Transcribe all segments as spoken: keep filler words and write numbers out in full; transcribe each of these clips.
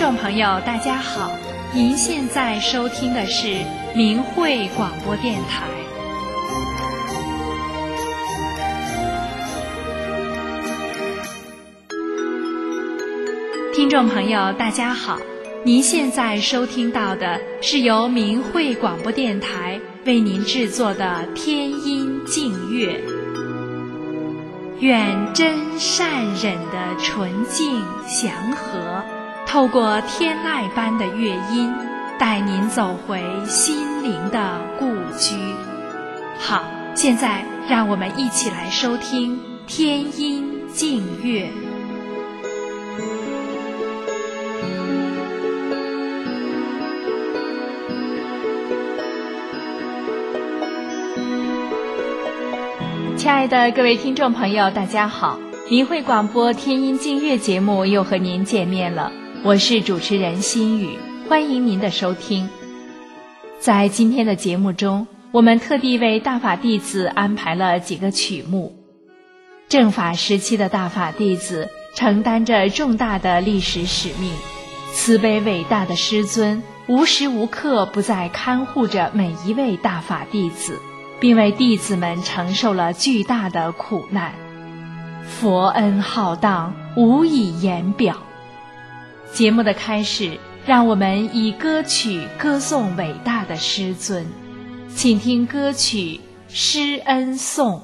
众朋友大家好，您现在收听的是明慧广播电台。听众朋友大家好，您现在收听到的是由明慧广播电台为您制作的天音净乐。愿真善忍的纯净祥和，透过天籁般的乐音，带您走回心灵的故居。好，现在让我们一起来收听天音净乐。亲爱的各位听众朋友大家好，明慧广播天音净乐节目又和您见面了，我是主持人心雨，欢迎您的收听。在今天的节目中，我们特地为大法弟子安排了几个曲目。正法时期的大法弟子承担着重大的历史使命，慈悲伟大的师尊无时无刻不在看护着每一位大法弟子，并为弟子们承受了巨大的苦难，佛恩浩荡，无以言表。节目的开始，让我们以歌曲歌颂伟大的师尊，请听歌曲《师恩颂》。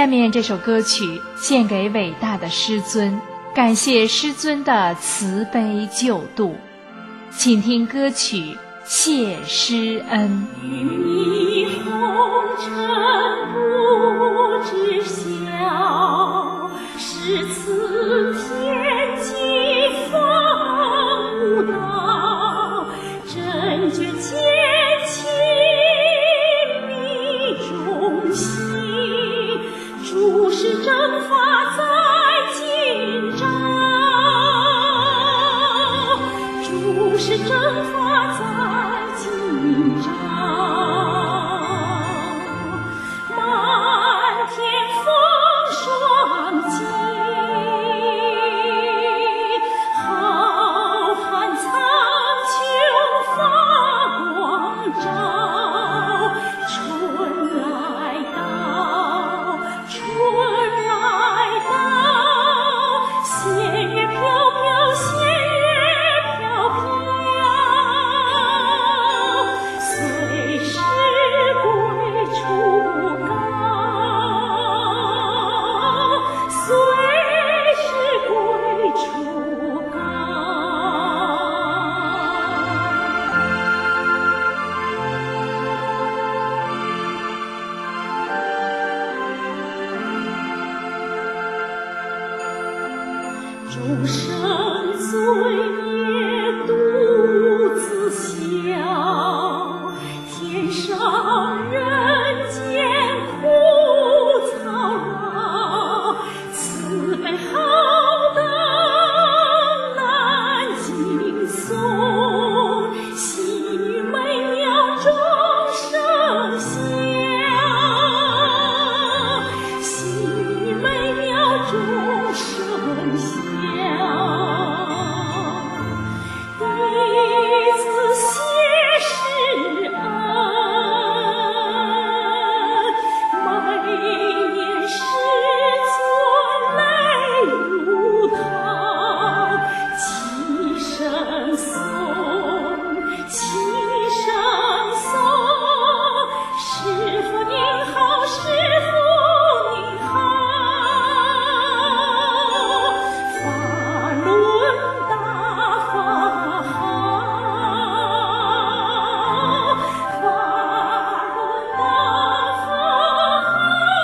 面这首歌曲献给伟大的师尊，感谢师尊的慈悲救度。请听歌曲《谢师恩》。 你红尘不知晓，是此天机方无道，真觉见情迷中心，诸事正法在今朝，诸事正法在今朝。漫天风霜尽，浩瀚苍穹发光照，春来到，春来到，仙乐飘飘，仙乐飘飘，随时归处高，随时归处高。众生罪孽独自消，天上人间苦操劳，慈悲浩荡难尽颂，细语美妙众生笑，细语美妙众生笑。弟子谢师恩，每年师尊泪如涛，齐声颂，齐声颂，师父您好，师父您好，法轮大法好，法轮大法好。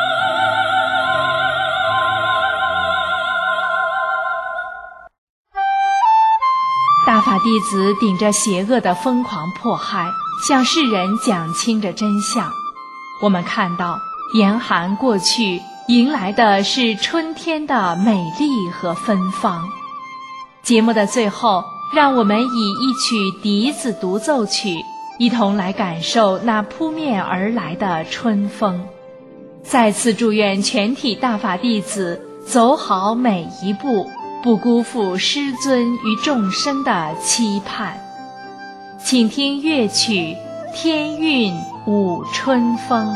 大法弟子顶着邪恶的疯狂迫害，向世人讲清着真相。我们看到严寒过去，迎来的是春天的美丽和芬芳。节目的最后，让我们以一曲笛子独奏曲，一同来感受那扑面而来的春风。再次祝愿全体大法弟子走好每一步，不辜负师尊与众生的期盼。请听乐曲《天韵舞春风》。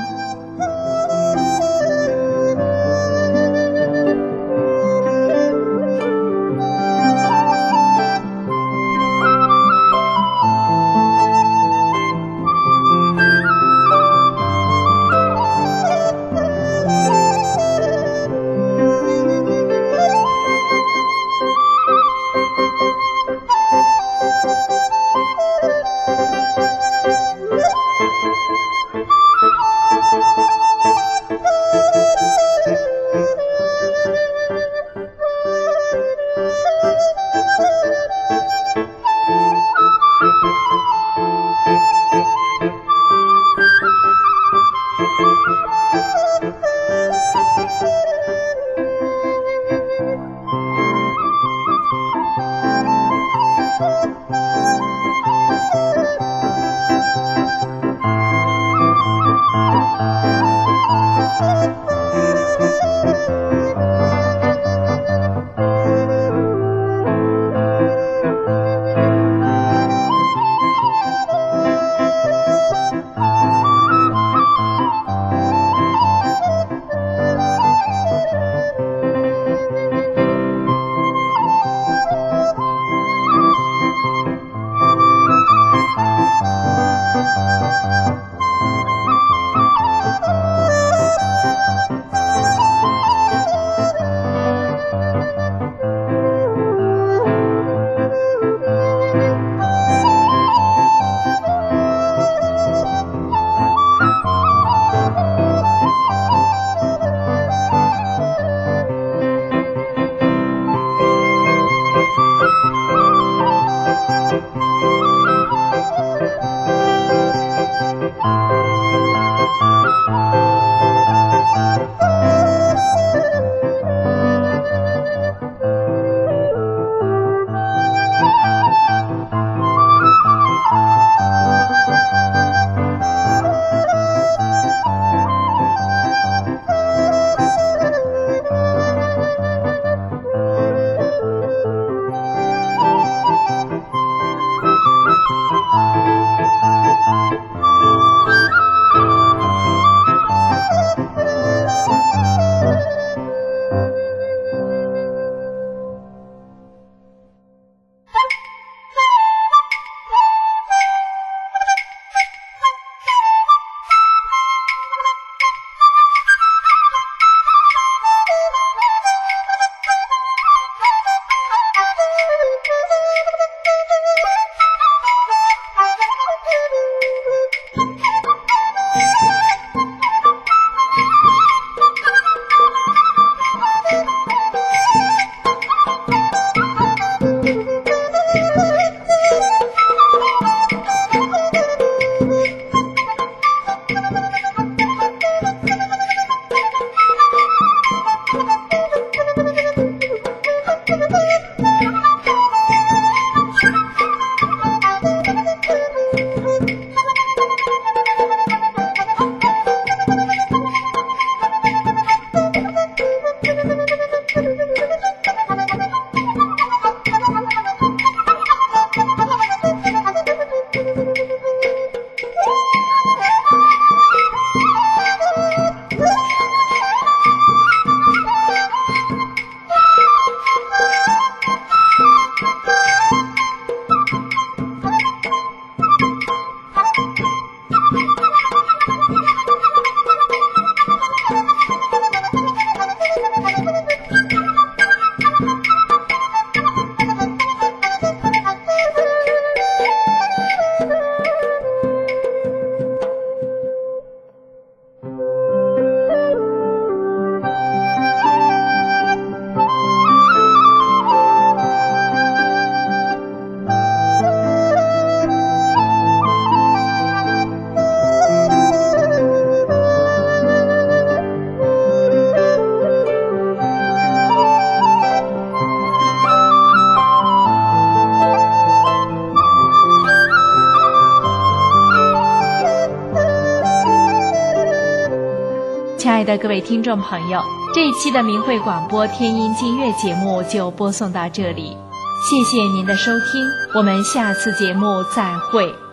爱的各位听众朋友，这一期的明慧广播天音净月节目就播送到这里，谢谢您的收听，我们下次节目再会。